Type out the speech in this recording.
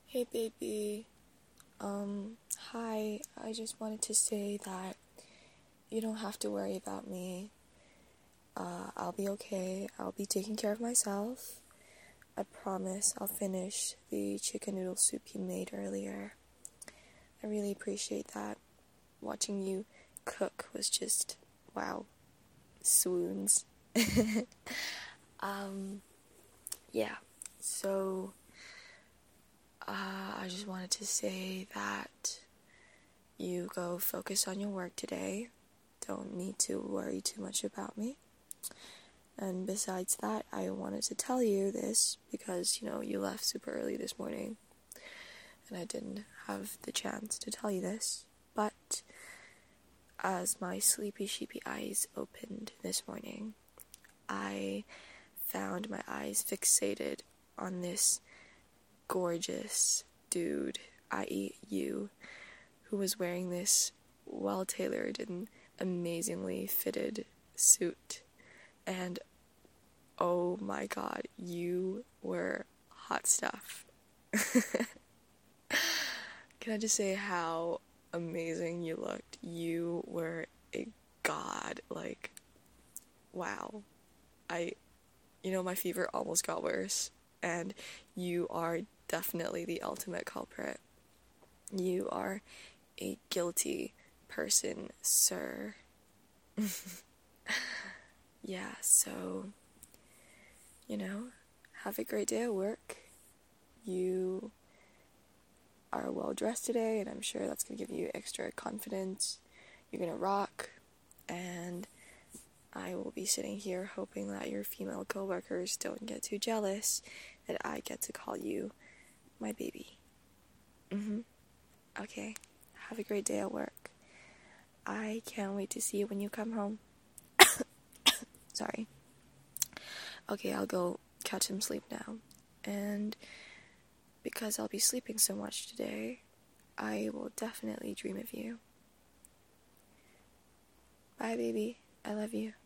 Hey baby, hi, I just wanted to say that you don't have to worry about me. I'll be okay, I'll be taking care of myself. I promise I'll finish the chicken noodle soup you made earlier. I really appreciate that. Watching you cook was just, wow, swoons. Yeah, so, I just wanted to say that you go focus on your work today. Don't need to worry too much about me. And besides that, I wanted to tell you this because, you left super early this morning. And I didn't have the chance to tell you this. But as my sleepy, sheepy eyes opened this morning, I found my eyes fixated on this gorgeous dude, i.e. you, who was wearing this well-tailored and amazingly fitted suit. And oh my god, you were hot stuff. Can I just say how amazing you looked? You were a god. Like, wow. My fever almost got worse. And you are definitely the ultimate culprit. You are a guilty person, sir. Yeah, so, have a great day at work. You are well dressed today, and I'm sure that's going to give you extra confidence. You're going to rock, and I will be sitting here hoping that your female coworkers don't get too jealous that I get to call you my baby. Okay, have a great day at work. I can't wait to see you when you come home. Sorry. Okay, I'll go catch some sleep now. And because I'll be sleeping so much today, I will definitely dream of you. Bye, baby. I love you.